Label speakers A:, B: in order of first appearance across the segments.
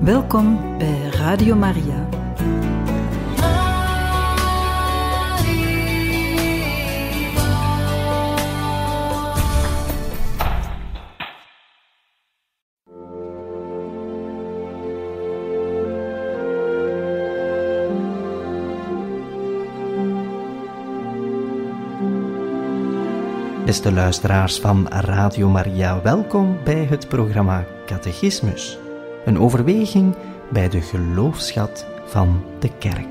A: Welkom bij Radio Maria.
B: Beste luisteraars van Radio Maria, welkom bij het programma Catechismus. Een overweging bij de geloofsschat van de Kerk.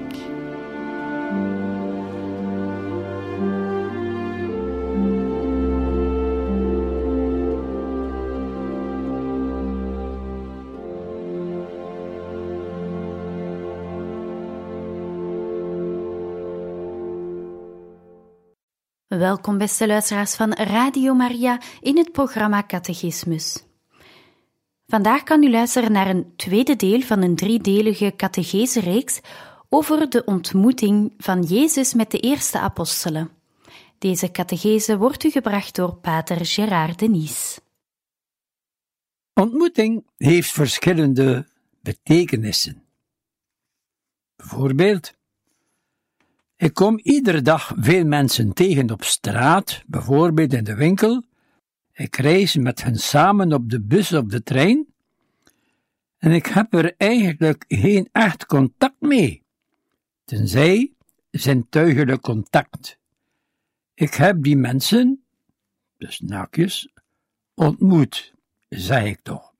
C: Welkom beste luisteraars van Radio Maria in het programma Catechismus. Vandaag kan u luisteren naar een tweede deel van een driedelige catechese-reeks over de ontmoeting van Jezus met de eerste apostelen. Deze catechese wordt u gebracht door pater Gérard Denis.
D: Ontmoeting heeft verschillende betekenissen. Bijvoorbeeld, ik kom iedere dag veel mensen tegen op straat, bijvoorbeeld in de winkel. Ik reis met hen samen op de bus of de trein. En ik heb er eigenlijk geen echt contact mee, tenzij zintuigelijk contact. Ik heb die mensen, dus naakjes, ontmoet, zeg ik toch.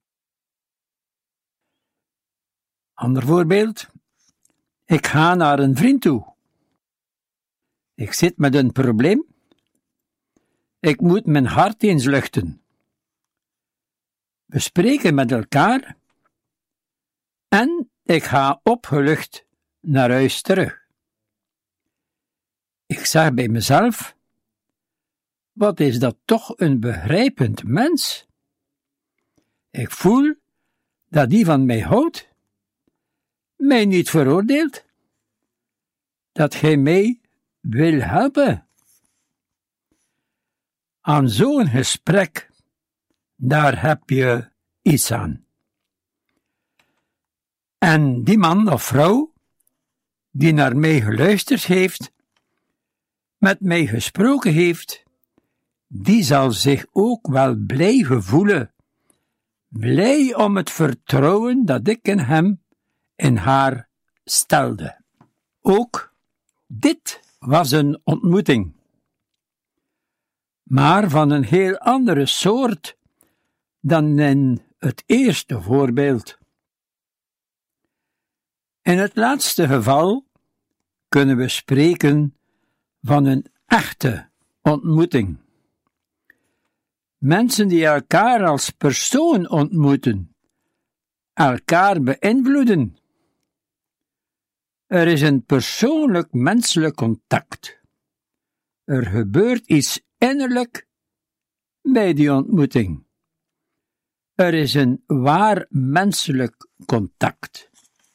D: Ander voorbeeld, ik ga naar een vriend toe. Ik zit met een probleem. Ik moet mijn hart eens luchten. We spreken met elkaar en ik ga opgelucht naar huis terug. Ik zeg bij mezelf, wat is dat toch een begrijpend mens? Ik voel dat die van mij houdt, mij niet veroordeelt, dat hij mij wil helpen. Aan zo'n gesprek, daar heb je iets aan. En die man of vrouw, die naar mij geluisterd heeft, met mij gesproken heeft, die zal zich ook wel blij voelen, blij om het vertrouwen dat ik in hem, in haar stelde. Ook dit was een ontmoeting, maar van een heel andere soort dan in het eerste voorbeeld. In het laatste geval kunnen we spreken van een echte ontmoeting. Mensen die elkaar als persoon ontmoeten, elkaar beïnvloeden. Er is een persoonlijk menselijk contact. Er gebeurt iets innerlijk bij die ontmoeting. Er is een waar menselijk contact.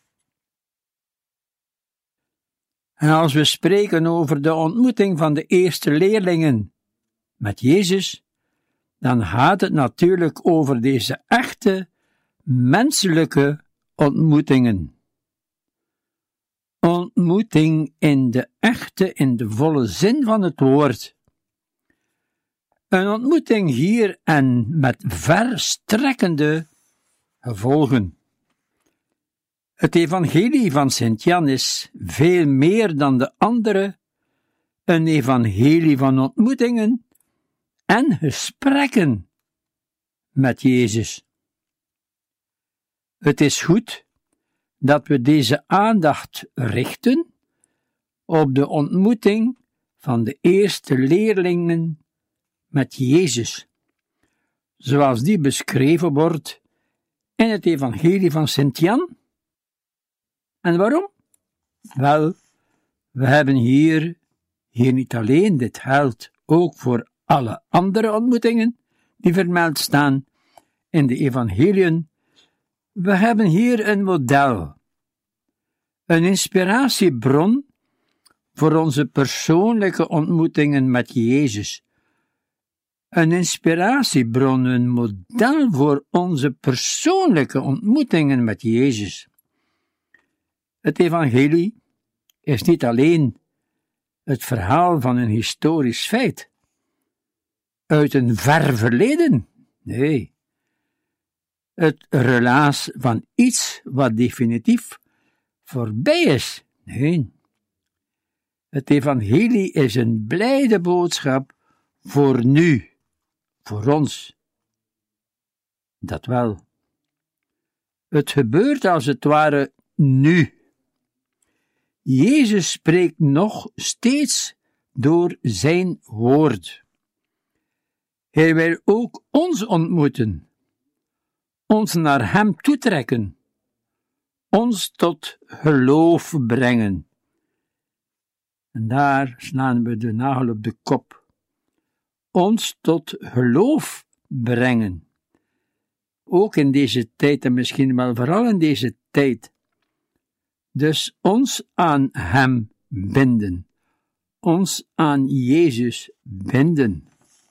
D: En als we spreken over de ontmoeting van de eerste leerlingen met Jezus, dan gaat het natuurlijk over deze echte menselijke ontmoetingen. Ontmoeting in de volle zin van het woord. Een ontmoeting hier en met verstrekkende gevolgen. Het evangelie van Sint-Jan is veel meer dan de andere, een evangelie van ontmoetingen en gesprekken met Jezus. Het is goed dat we deze aandacht richten op de ontmoeting van de eerste leerlingen met Jezus, zoals die beschreven wordt in het evangelie van Sint-Jan. En waarom? Wel, we hebben hier niet alleen, dit geldt ook voor alle andere ontmoetingen die vermeld staan in de evangeliën. We hebben hier een model, een inspiratiebron voor onze persoonlijke ontmoetingen met Jezus, een inspiratiebron, een model voor onze persoonlijke ontmoetingen met Jezus. Het evangelie is niet alleen het verhaal van een historisch feit uit een ver verleden, nee, het relaas van iets wat definitief voorbij is, nee. Het evangelie is een blijde boodschap voor nu, voor ons. Dat wel. Het gebeurt als het ware nu. Jezus spreekt nog steeds door zijn woord. Hij wil ook ons ontmoeten, ons naar hem toetrekken, ons tot geloof brengen. En daar slaan we de nagel op de kop. Ons tot geloof brengen. Ook in deze tijd en misschien wel vooral in deze tijd. Dus ons aan hem binden. Ons aan Jezus binden.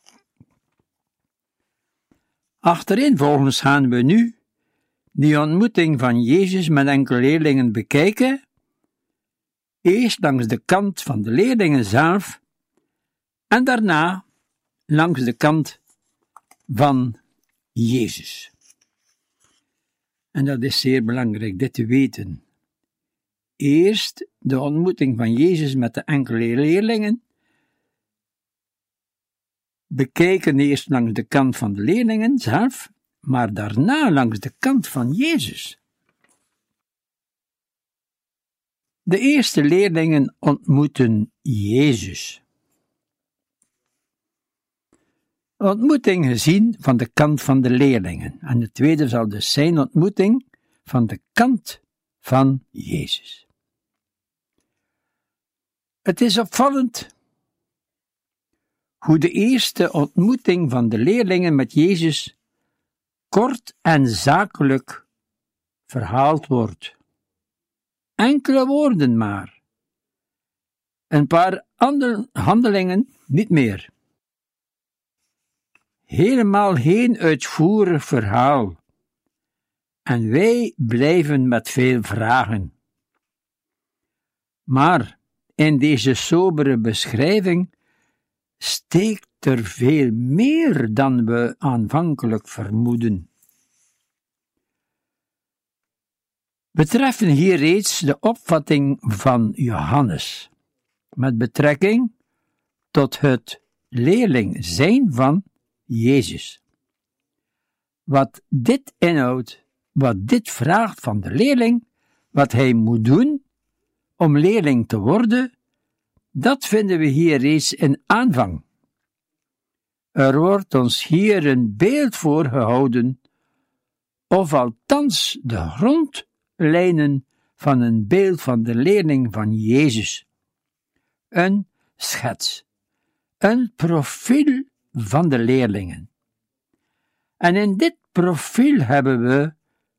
D: Achtereenvolgens gaan we nu die ontmoeting van Jezus met enkele leerlingen bekijken. Eerst langs de kant van de leerlingen zelf en daarna langs de kant van Jezus. En dat is zeer belangrijk, dit te weten. Eerst de ontmoeting van Jezus met de enkele leerlingen. Bekijken eerst langs de kant van de leerlingen zelf, maar daarna langs de kant van Jezus. De eerste leerlingen ontmoeten Jezus. Ontmoeting gezien van de kant van de leerlingen. En de tweede zal dus zijn ontmoeting van de kant van Jezus. Het is opvallend hoe de eerste ontmoeting van de leerlingen met Jezus kort en zakelijk verhaald wordt. Enkele woorden maar. Een paar andere handelingen niet meer. Helemaal geen uitvoerig verhaal. En wij blijven met veel vragen. Maar in deze sobere beschrijving steekt er veel meer dan we aanvankelijk vermoeden. We treffen hier reeds de opvatting van Johannes, met betrekking tot het leerling zijn van Jezus. Wat dit inhoudt, wat dit vraagt van de leerling, wat hij moet doen om leerling te worden, dat vinden we hier reeds in aanvang. Er wordt ons hier een beeld voorgehouden, of althans de grondlijnen van een beeld van de leerling van Jezus. Een schets, een profiel van de leerlingen. En in dit profiel hebben we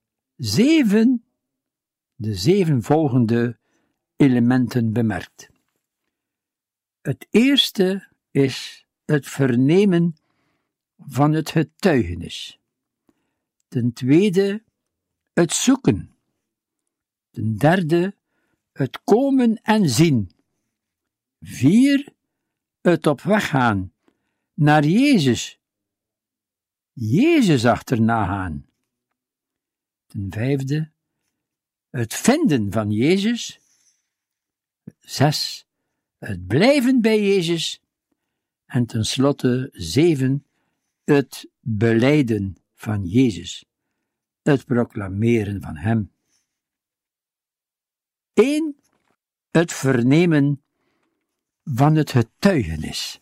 D: de zeven volgende elementen bemerkt. Het eerste is het vernemen van het getuigenis. Ten tweede, het zoeken. Ten derde, het komen en zien. 4, het op weg gaan naar Jezus. Jezus achterna gaan. Ten vijfde, het vinden van Jezus. 6, het blijven bij Jezus. En tenslotte 7, het belijden van Jezus. Het proclameren van Hem. 1, het vernemen van het getuigenis.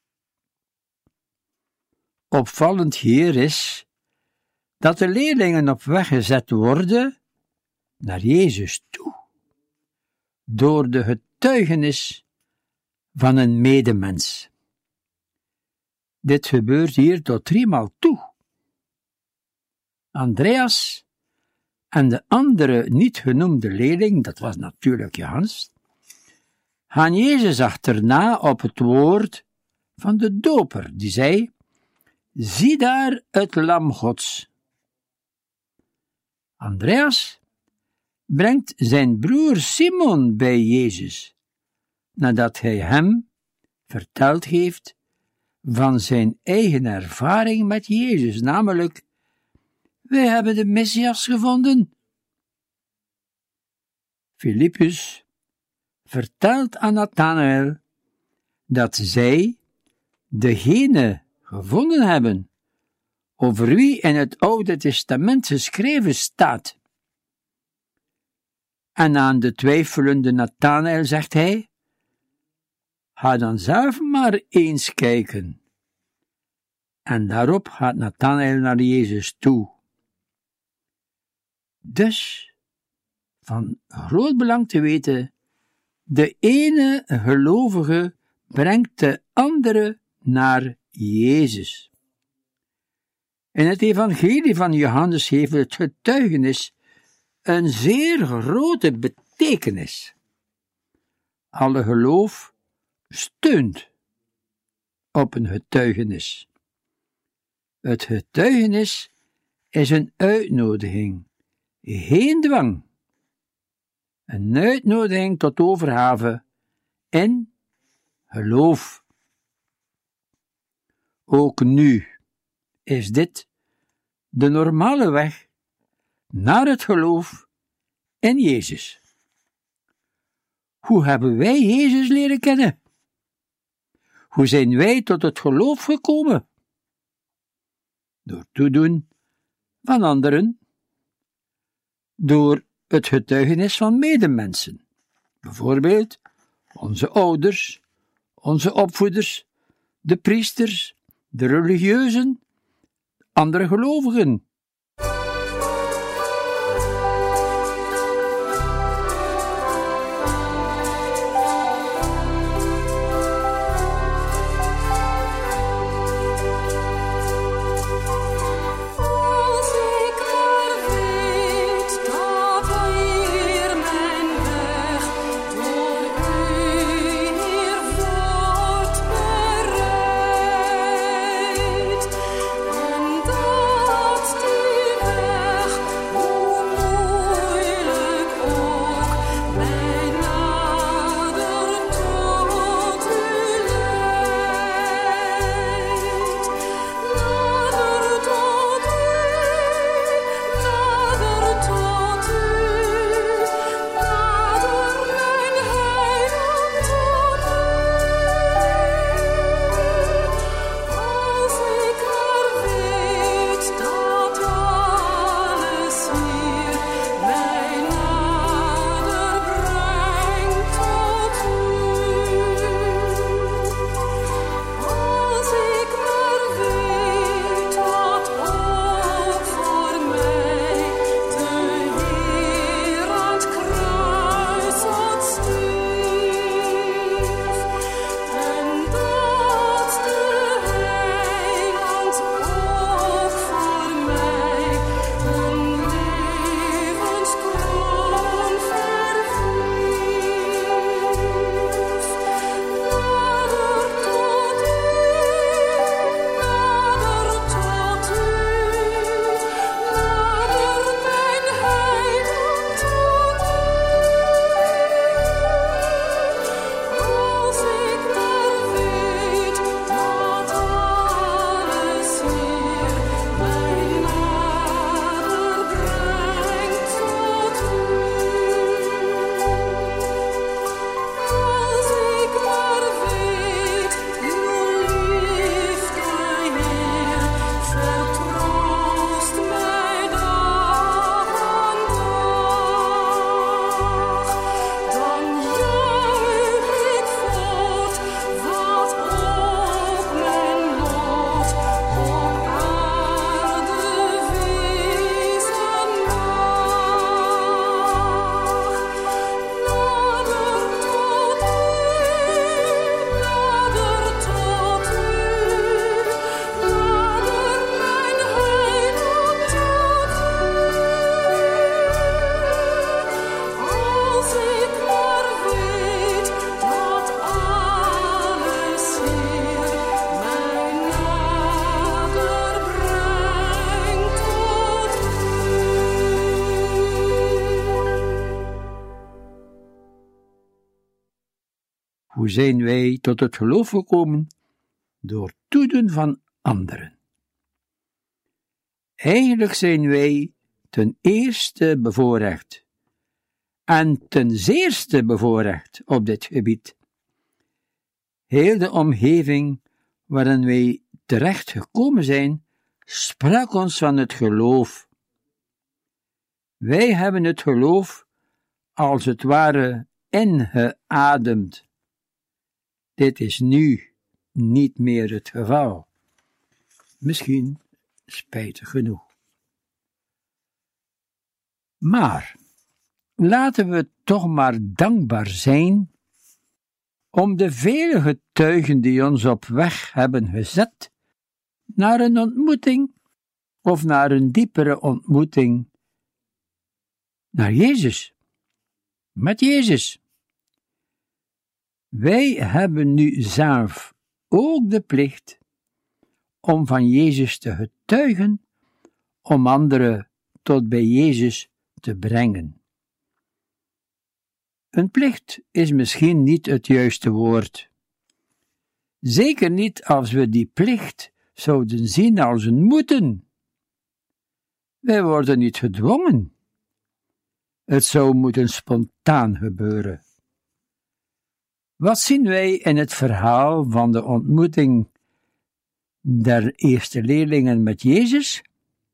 D: Opvallend hier is dat de leerlingen op weg gezet worden naar Jezus toe, door de getuigenis van een medemens. Dit gebeurt hier tot 3 maal toe. Andreas en de andere niet genoemde leerling, dat was natuurlijk Johannes, gaan Jezus achterna op het woord van de doper, die zei: zie daar het lam Gods. Andreas brengt zijn broer Simon bij Jezus, nadat hij hem verteld heeft van zijn eigen ervaring met Jezus, namelijk: wij hebben de Messias gevonden. Filippus vertelt aan Nathanael dat zij degene gevonden hebben over wie in het Oude Testament geschreven staat. En aan de twijfelende Nathanael zegt hij: ga dan zelf maar eens kijken. En daarop gaat Nathanael naar Jezus toe. Dus, van groot belang te weten, de ene gelovige brengt de andere naar Jezus. In het evangelie van Johannes heeft het getuigenis een zeer grote betekenis. Alle geloof steunt op een getuigenis. Het getuigenis is een uitnodiging, geen dwang. Een uitnodiging tot overgave in geloof. Ook nu is dit de normale weg naar het geloof in Jezus. Hoe hebben wij Jezus leren kennen? Hoe zijn wij tot het geloof gekomen? Door toedoen van anderen, door het getuigenis van medemensen, bijvoorbeeld onze ouders, onze opvoeders, de priesters, de religieuzen, andere gelovigen.
E: Dat
D: Hoe zijn wij tot het geloof gekomen? Door toedoen van anderen. Eigenlijk zijn wij ten eerste bevoorrecht en ten zeerste bevoorrecht op dit gebied. Heel de omgeving waarin wij terecht gekomen zijn, sprak ons van het geloof. Wij hebben het geloof als het ware ingeademd. Dit is nu niet meer het geval. Misschien spijtig genoeg. Maar laten we toch maar dankbaar zijn om de vele getuigen die ons op weg hebben gezet naar een ontmoeting of naar een diepere ontmoeting naar Jezus. Met Jezus. Wij hebben nu zelf ook de plicht om van Jezus te getuigen, om anderen tot bij Jezus te brengen. Een plicht is misschien niet het juiste woord. Zeker niet als we die plicht zouden zien als een moeten. Wij worden niet gedwongen. Het zou moeten spontaan gebeuren. Wat zien wij in het verhaal van de ontmoeting der eerste leerlingen met Jezus?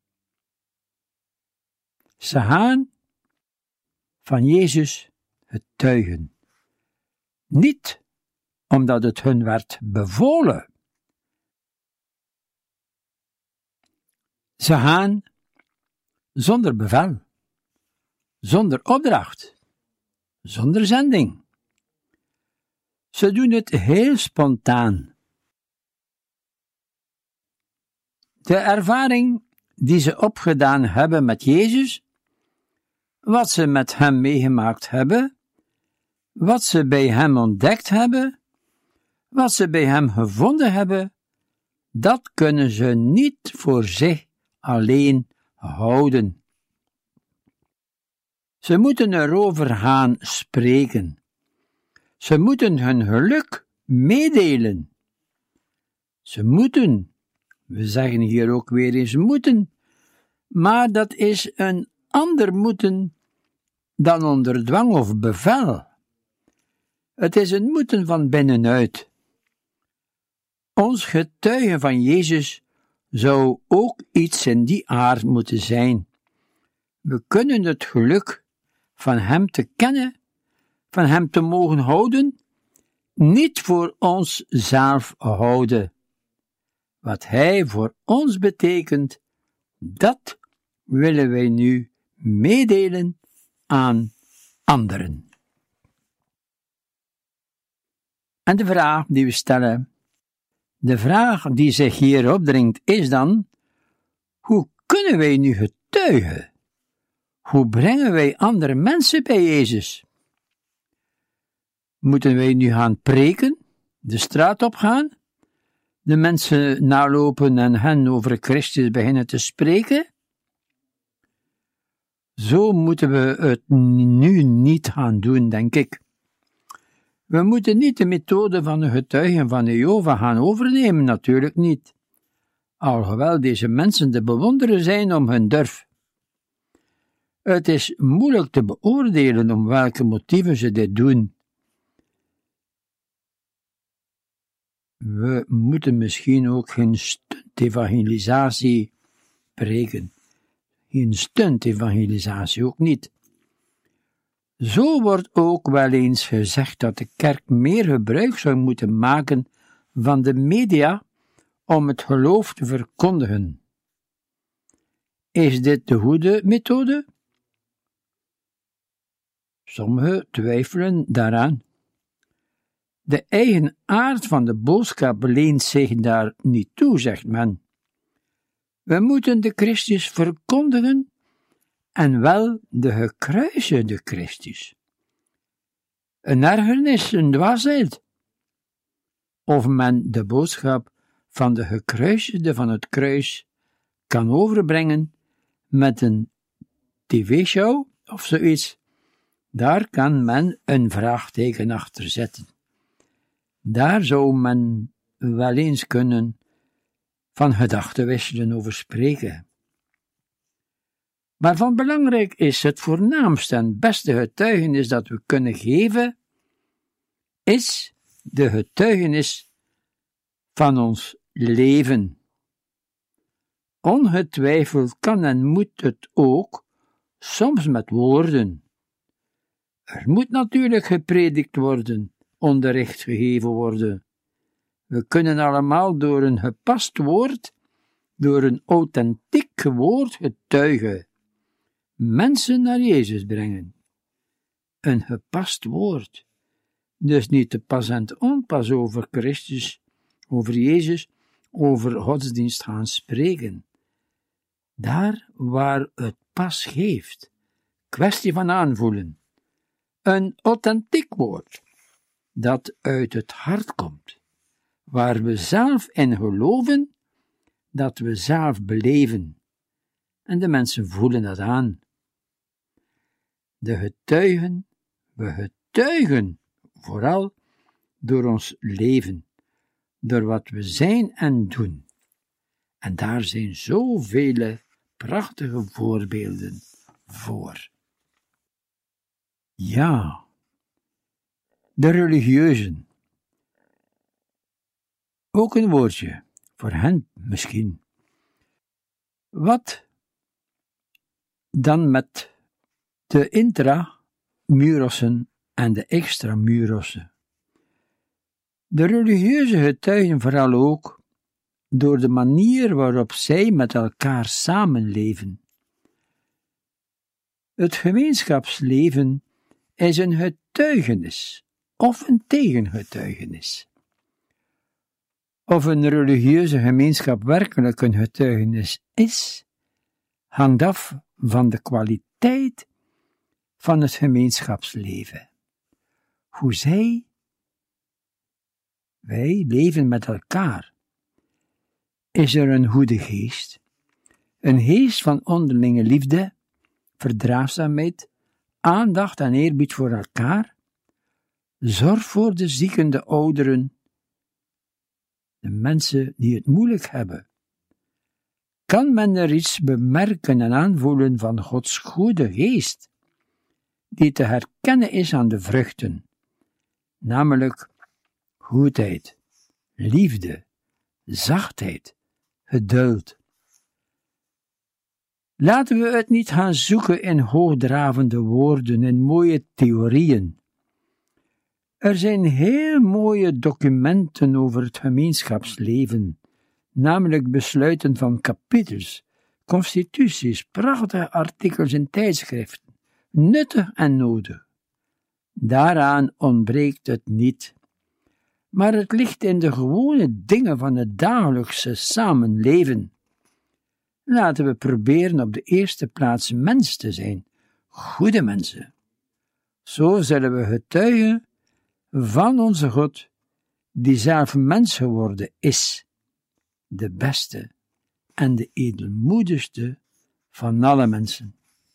D: Ze gaan van Jezus getuigen. Niet omdat het hun werd bevolen. Ze gaan zonder bevel, zonder opdracht, zonder zending. Ze doen het heel spontaan. De ervaring die ze opgedaan hebben met Jezus, wat ze met hem meegemaakt hebben, wat ze bij hem ontdekt hebben, wat ze bij hem gevonden hebben, dat kunnen ze niet voor zich alleen houden. Ze moeten erover gaan spreken. Ze moeten hun geluk meedelen. Ze moeten, we zeggen hier ook weer eens moeten, maar dat is een ander moeten dan onder dwang of bevel. Het is een moeten van binnenuit. Ons getuigen van Jezus zou ook iets in die aard moeten zijn. We kunnen het geluk van hem te kennen, van hem te mogen houden, niet voor onszelf houden. Wat hij voor ons betekent, dat willen wij nu meedelen aan anderen. En de vraag die we stellen, de vraag die zich hier opdringt, is dan: hoe kunnen wij nu getuigen? Hoe brengen wij andere mensen bij Jezus? Moeten wij nu gaan preken, de straat opgaan, de mensen nalopen en hen over Christus beginnen te spreken? Zo moeten we het nu niet gaan doen, denk ik. We moeten niet de methode van de getuigen van Jehovah gaan overnemen, natuurlijk niet. Alhoewel deze mensen te bewonderen zijn om hun durf. Het is moeilijk te beoordelen om welke motieven ze dit doen. We moeten misschien ook geen stunt-evangelisatie preken. Geen stunt-evangelisatie ook niet. Zo wordt ook wel eens gezegd dat de kerk meer gebruik zou moeten maken van de media om het geloof te verkondigen. Is dit de goede methode? Sommigen twijfelen daaraan. De eigen aard van de boodschap leent zich daar niet toe, zegt men. We moeten de Christus verkondigen, en wel de gekruisigde Christus. Een ergernis, een dwaasheid. Of men de boodschap van de gekruisigde van het kruis kan overbrengen met een tv-show of zoiets, daar kan men een vraagteken achter zetten. Daar zou men wel eens kunnen van gedachten wisselen over spreken. Maar van belangrijk is het voornaamste en beste getuigenis dat we kunnen geven, is de getuigenis van ons leven. Ongetwijfeld kan en moet het ook, soms met woorden. Er moet natuurlijk gepredikt worden, onderricht gegeven worden. We kunnen allemaal door een gepast woord, door een authentiek woord getuigen, mensen naar Jezus brengen. Een gepast woord. Dus niet te pas en te onpas over Christus, over Jezus, over godsdienst gaan spreken. Daar waar het pas geeft. Kwestie van aanvoelen. Een authentiek woord, dat uit het hart komt, waar we zelf in geloven, dat we zelf beleven. En de mensen voelen dat aan. De getuigen, we getuigen vooral door ons leven, door wat we zijn en doen. En daar zijn zoveel prachtige voorbeelden voor. Ja, de religieuzen. Ook een woordje, voor hen misschien. Wat dan met de intramurossen en de extramurossen? De religieuze getuigen vooral ook door de manier waarop zij met elkaar samenleven. Het gemeenschapsleven is een getuigenis of een tegengetuigenis. Of een religieuze gemeenschap werkelijk een getuigenis is, hangt af van de kwaliteit van het gemeenschapsleven. Hoe wij leven met elkaar. Is er een goede geest, een geest van onderlinge liefde, verdraagzaamheid, aandacht en eerbied voor elkaar, zorg voor de zieken, de ouderen, de mensen die het moeilijk hebben. Kan men er iets bemerken en aanvoelen van Gods goede geest, die te herkennen is aan de vruchten, namelijk goedheid, liefde, zachtheid, geduld. Laten we het niet gaan zoeken in hoogdravende woorden en mooie theorieën. Er zijn heel mooie documenten over het gemeenschapsleven, namelijk besluiten van kapitels, constituties, prachtige artikels in tijdschriften, nuttig en nodig. Daaraan ontbreekt het niet. Maar het ligt in de gewone dingen van het dagelijkse samenleven. Laten we proberen op de eerste plaats mens te zijn, goede mensen. Zo zullen we getuigen van onze God, die zelf mens geworden is, de beste en de edelmoedigste van alle mensen.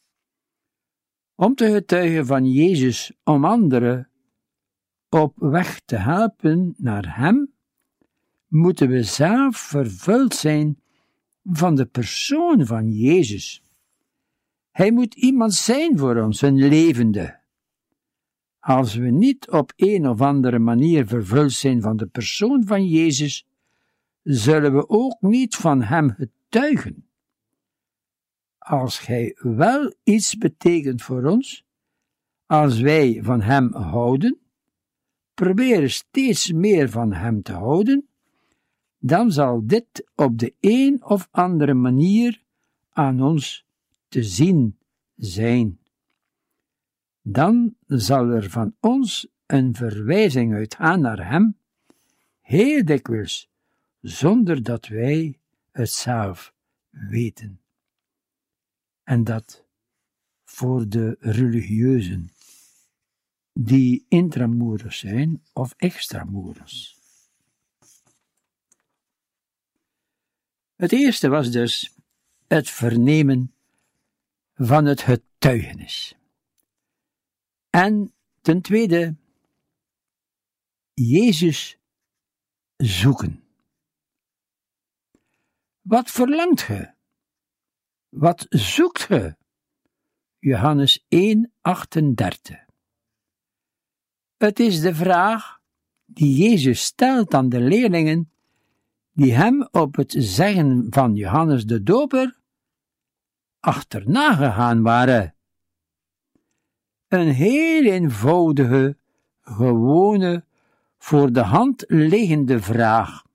D: Om te getuigen van Jezus, om anderen op weg te helpen naar Hem, moeten we zelf vervuld zijn van de persoon van Jezus. Hij moet iemand zijn voor ons, een levende. Als we niet op een of andere manier vervuld zijn van de persoon van Jezus, zullen we ook niet van Hem getuigen. Als Hij wel iets betekent voor ons, als wij van Hem houden, proberen steeds meer van Hem te houden, dan zal dit op de een of andere manier aan ons te zien zijn. Dan zal er van ons een verwijzing uitgaan naar Hem, heel dikwijls, zonder dat wij het zelf weten. En dat voor de religieuzen, die intramuros zijn of extramuros. Het eerste was dus het vernemen van het getuigenis. En ten tweede, Jezus zoeken. Wat verlangt ge? Wat zoekt ge? Johannes 1:38. Het is de vraag die Jezus stelt aan de leerlingen die hem op het zeggen van Johannes de Doper achterna gegaan waren. Een heel eenvoudige, gewone, voor de hand liggende vraag.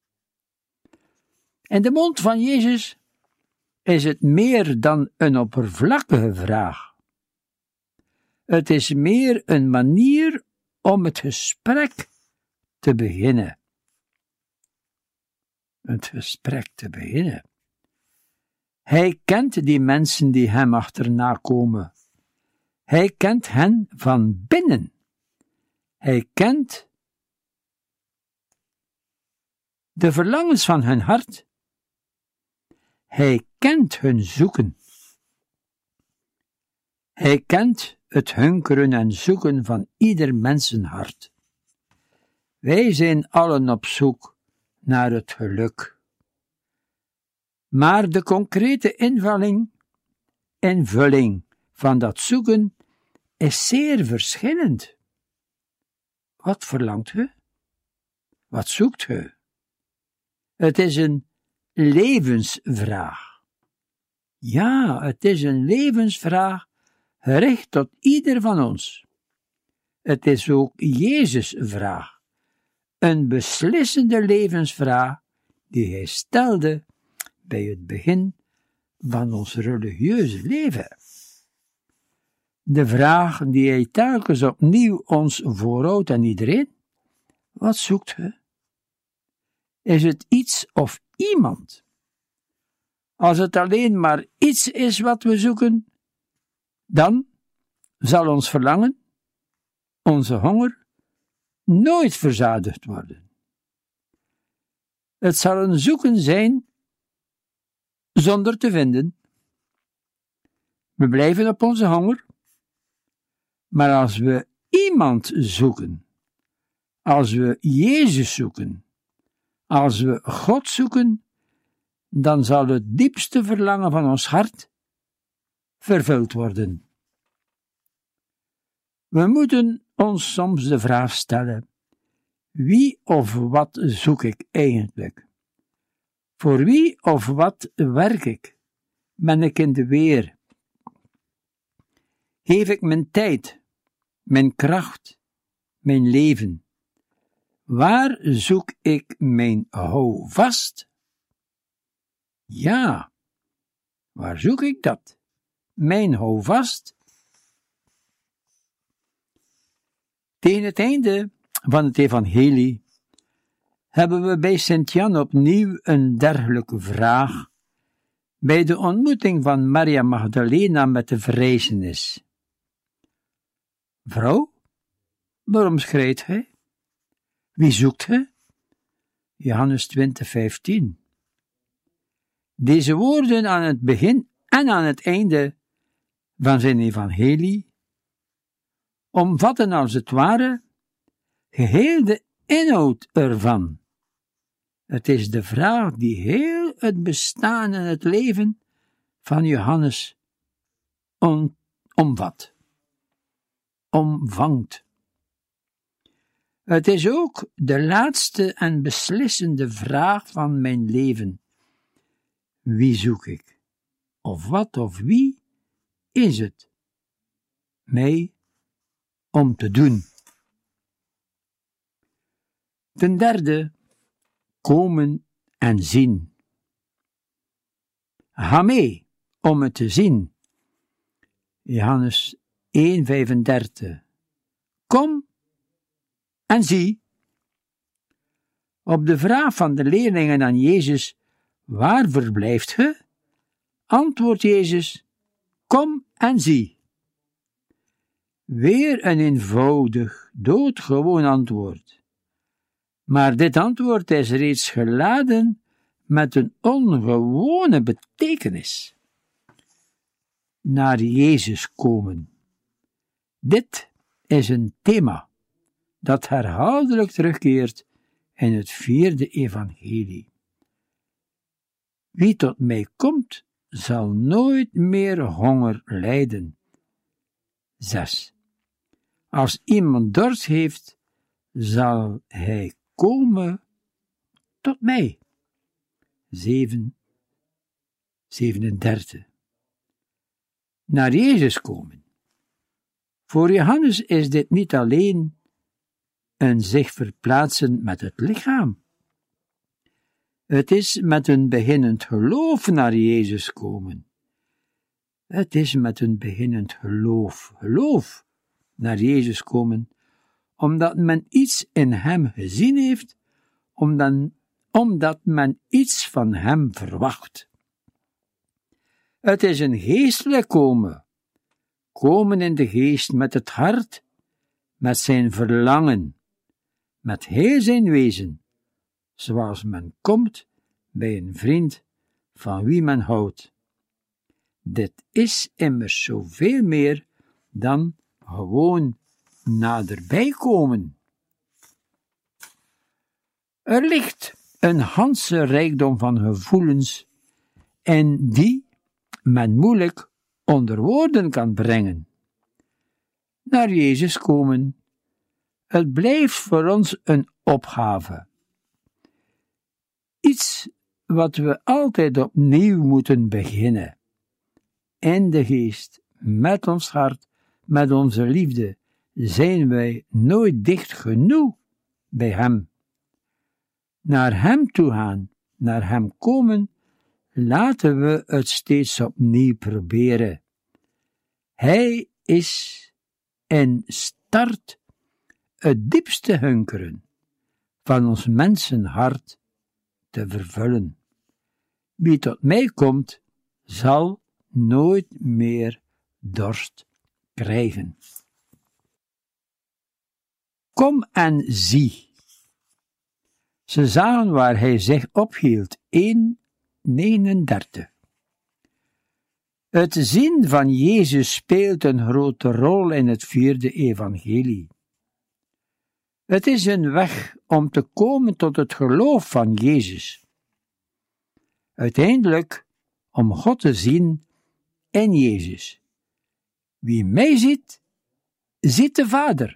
D: In de mond van Jezus is het meer dan een oppervlakkige vraag. Het is meer een manier om het gesprek te beginnen. Het gesprek te beginnen. Hij kent die mensen die hem achterna komen. Hij kent hen van binnen. Hij kent de verlangens van hun hart. Hij kent hun zoeken. Hij kent het hunkeren en zoeken van ieder mensenhart. Wij zijn allen op zoek naar het geluk. Maar de concrete invulling van dat zoeken is zeer verschillend. Wat verlangt u? Wat zoekt u? Het is een levensvraag. Ja, het is een levensvraag gericht tot ieder van ons. Het is ook Jezus' vraag. Een beslissende levensvraag die hij stelde bij het begin van ons religieuze leven. De vraag die hij telkens opnieuw ons voorhoudt aan iedereen: wat zoekt u? Is het iets of iemand? Als het alleen maar iets is wat we zoeken, dan zal ons verlangen, onze honger, nooit verzadigd worden. Het zal een zoeken zijn zonder te vinden. We blijven op onze honger, maar als we iemand zoeken, als we Jezus zoeken, als we God zoeken, dan zal het diepste verlangen van ons hart vervuld worden. We moeten ons soms de vraag stellen: wie of wat zoek ik eigenlijk? Voor wie of wat werk ik? Ben ik in de weer? Geef ik mijn tijd, mijn kracht, mijn leven? Waar zoek ik mijn houvast? Ja, waar zoek ik dat? Mijn houvast? Tegen het einde van het evangelie hebben we bij Sint-Jan opnieuw een dergelijke vraag bij de ontmoeting van Maria Magdalena met de verrijzenis. Vrouw, waarom schreit gij? Wie zoekt gij? Johannes 20:15. Deze woorden aan het begin en aan het einde van zijn evangelie omvatten als het ware geheel de inhoud ervan. Het is de vraag die heel het bestaan en het leven van Johannes omvangt. Het is ook de laatste en beslissende vraag van mijn leven. Wie zoek ik? Of wat of wie is het mij om te doen? Ten derde, komen en zien. Ga mee om het te zien. Johannes 1:35. Kom en zie. Op de vraag van de leerlingen aan Jezus: waar verblijft ge? Antwoordt Jezus: kom en zie. Weer een eenvoudig, doodgewoon antwoord. Maar dit antwoord is reeds geladen met een ongewone betekenis. Naar Jezus komen. Dit is een thema dat herhaaldelijk terugkeert in het 4e evangelie. Wie tot mij komt, zal nooit meer honger lijden. 6. Als iemand dorst heeft, zal hij komen tot mij. 37. Naar Jezus komen. Voor Johannes is dit niet alleen een zich verplaatsen met het lichaam. Het is met een beginnend geloof naar Jezus komen. Het is met een beginnend geloof naar Jezus komen, omdat men iets in hem gezien heeft, omdat men iets van hem verwacht. Het is een geestelijk komen in de geest met het hart, met zijn verlangen, met heel zijn wezen, zoals men komt bij een vriend van wie men houdt. Dit is immers zoveel meer dan gewoon naderbij komen. Er ligt een ganse rijkdom van gevoelens en die men moeilijk onder woorden kan brengen. Naar Jezus komen, het blijft voor ons een opgave. Iets wat we altijd opnieuw moeten beginnen. In de geest, met ons hart, met onze liefde, zijn wij nooit dicht genoeg bij Hem. Naar Hem toe gaan, naar Hem komen, laten we het steeds opnieuw proberen. Hij is en start het diepste hunkeren van ons mensenhart te vervullen. Wie tot mij komt, zal nooit meer dorst krijgen. Kom en zie. Ze zagen waar hij zich ophield, 1:39. Het zien van Jezus speelt een grote rol in het 4e evangelie. Het is een weg om te komen tot het geloof van Jezus. Uiteindelijk om God te zien in Jezus. Wie mij ziet, ziet de Vader.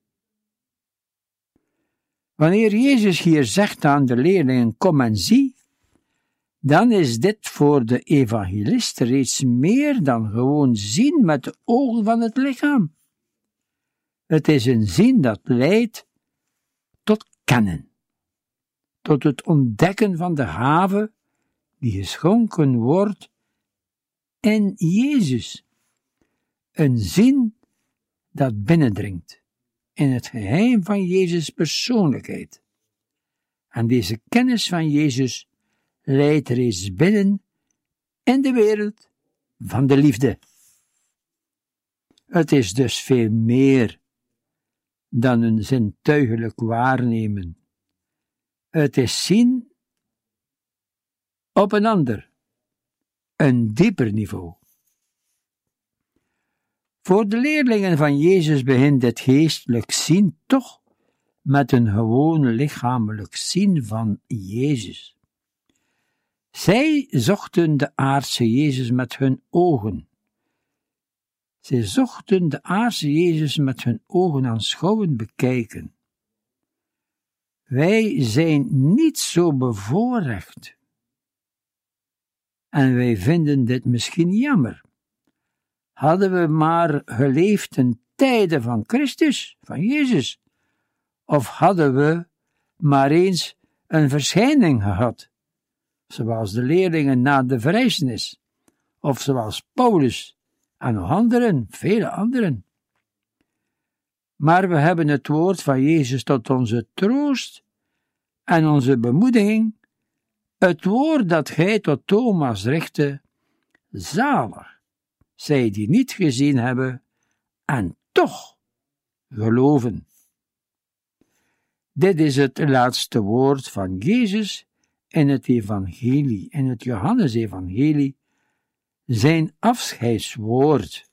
D: Wanneer Jezus hier zegt aan de leerlingen, kom en zie, dan is dit voor de evangelist reeds meer dan gewoon zien met de ogen van het lichaam. Het is een zien dat leidt tot kennen, tot het ontdekken van de gave die geschonken wordt in Jezus. Een zien dat binnendringt in het geheim van Jezus' persoonlijkheid. En deze kennis van Jezus leidt reeds binnen in de wereld van de liefde. Het is dus veel meer dan een zintuigelijk waarnemen. Het is zien op een ander, een dieper niveau. Voor de leerlingen van Jezus begint dit geestelijk zien toch met een gewoon lichamelijk zien van Jezus. Zij zochten de aardse Jezus met hun ogen. Zij zochten de aardse Jezus met hun ogen aanschouwen bekijken. Wij zijn niet zo bevoorrecht. En wij vinden dit misschien jammer. Hadden we maar geleefd ten tijde van Christus, van Jezus, of hadden we maar eens een verschijning gehad, zoals de leerlingen na de verrijzenis, of zoals Paulus en nog anderen, vele anderen. Maar we hebben het woord van Jezus tot onze troost en onze bemoediging, het woord dat gij tot Thomas richtte, zalig, zij die niet gezien hebben en toch geloven. Dit is het laatste woord van Jezus in het evangelie, in het Johannes-evangelie, zijn afscheidswoord.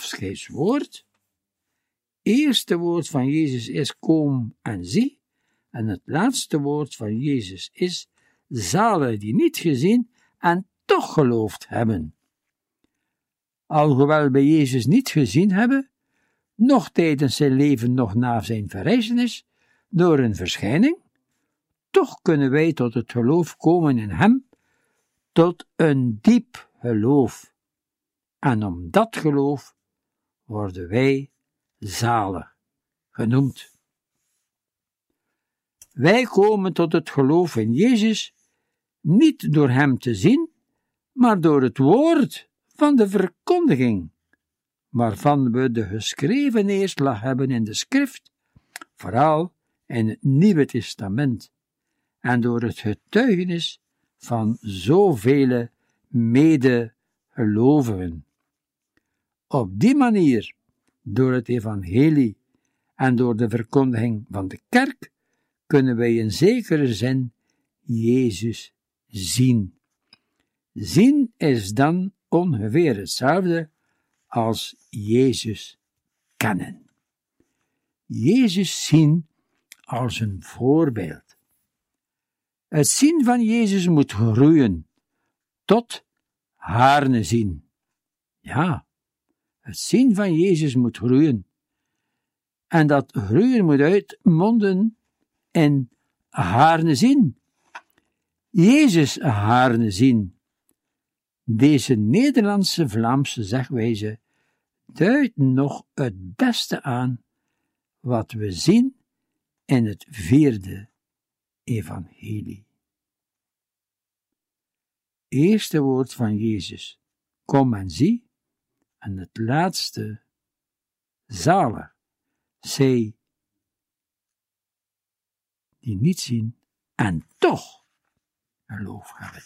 D: Afscheidswoord? Eerste woord van Jezus is kom en zie, En het laatste woord van Jezus is: zalig die niet gezien en toch geloofd hebben. Alhoewel wij Jezus niet gezien hebben, nog tijdens zijn leven, nog na zijn verrijzenis, door een verschijning, toch kunnen wij tot het geloof komen in hem, tot een diep geloof. En om dat geloof worden wij zalig genoemd. Wij komen tot het geloof in Jezus niet door hem te zien, maar door het woord van de verkondiging, waarvan we de geschreven neerslag hebben in de schrift, vooral in het Nieuwe Testament, en door het getuigenis van zoveel medegelovigen. Op die manier, door het evangelie en door de verkondiging van de kerk, kunnen wij in zekere zin Jezus zien. Zien is dan ongeveer hetzelfde als Jezus kennen. Jezus zien als een voorbeeld. Het zien van Jezus moet groeien tot haarne zien. Ja, het zien van Jezus moet groeien. En dat groeien moet uitmonden in haarne zien. Jezus haarne zien. Deze Nederlandse Vlaamse zegwijze duidt nog het beste aan wat we zien in het 4e evangelie. Eerste woord van Jezus: kom en zie. En het laatste: zalig zij die niet zien en toch geloof hebben.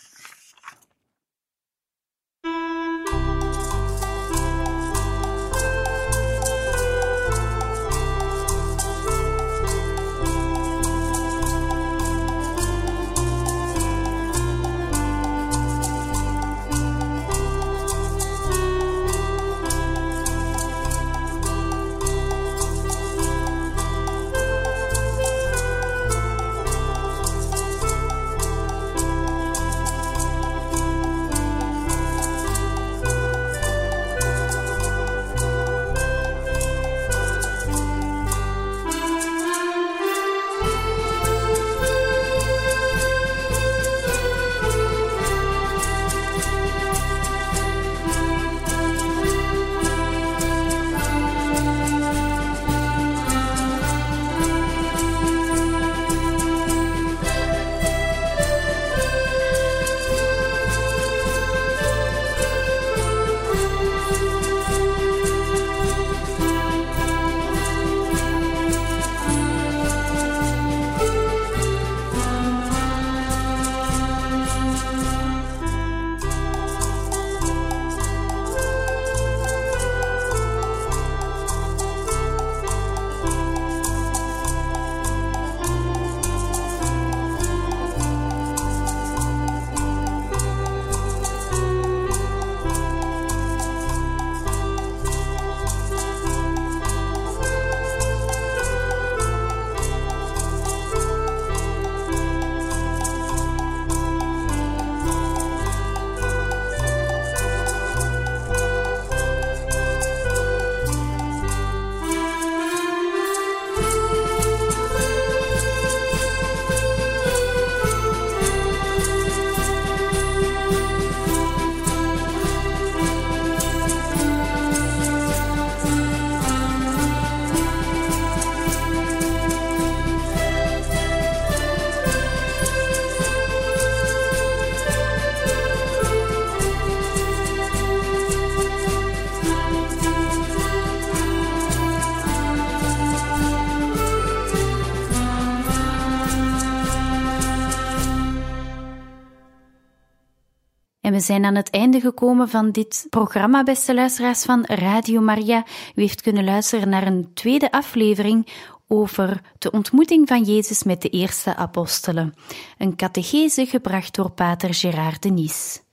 C: En we zijn aan het einde gekomen van dit programma, beste luisteraars van Radio Maria. U heeft kunnen luisteren naar een tweede aflevering over de ontmoeting van Jezus met de eerste apostelen. Een catechese gebracht door pater Gérard Denis.